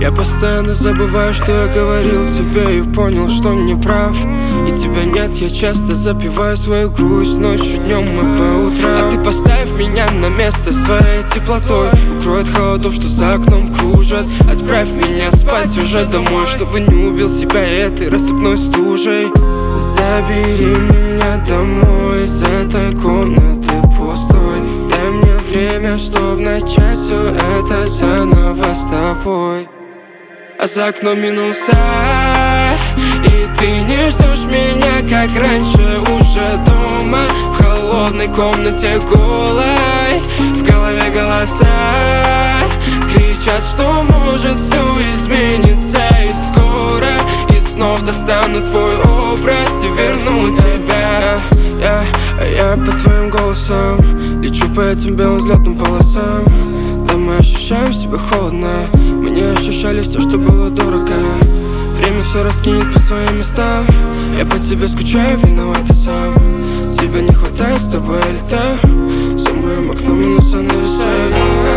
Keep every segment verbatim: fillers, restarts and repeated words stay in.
Я постоянно забываю, что я говорил тебе, и понял, что не прав. И тебя нет, я часто запиваю свою грусть ночью, днем и по утрам. А ты поставь меня на место своей теплотой, укрой от холодов, что за окном кружат. Отправь меня спать уже домой, чтобы не убил себя этой рассыпной стужей. Забери меня домой из этой комнаты пустой. Дай мне время, чтоб начать все это заново с тобой. А за окном минуса, и ты не ждешь меня, как раньше, уже дома. В холодной комнате голой, в голове голоса кричат, что может все измениться и скоро. И снова достану твой образ и верну тебя. Я, а я по твоим голосам лечу по этим белым взлетным полосам. Да, мы ощущаем себя холодно, мы не ощущали все, что было дорого. Время все раскинет по своим местам. Я по тебе скучаю, виноват ты сам. Тебя не хватает, с тобой я летаю. За моим окном минуса нависают.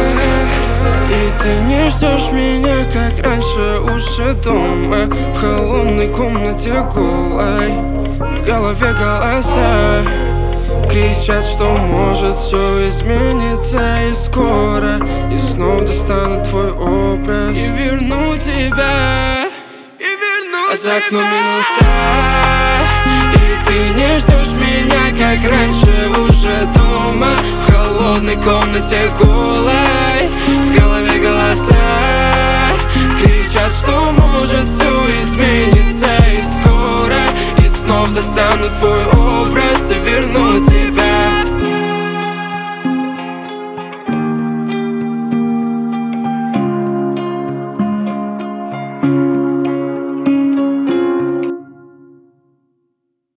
И ты не ждешь меня, как раньше, уже дома. В холодной комнате голой, в голове голоса кричат, что может все измениться и скоро. И снова достану твой образ и верну тебя. И верну а за окном минуса, и ты не ждешь меня, как раньше, уже дома. В холодной комнате голой, в голове голоса кричат, что может все измениться и скоро. И снова достану твой образ и верну тебя.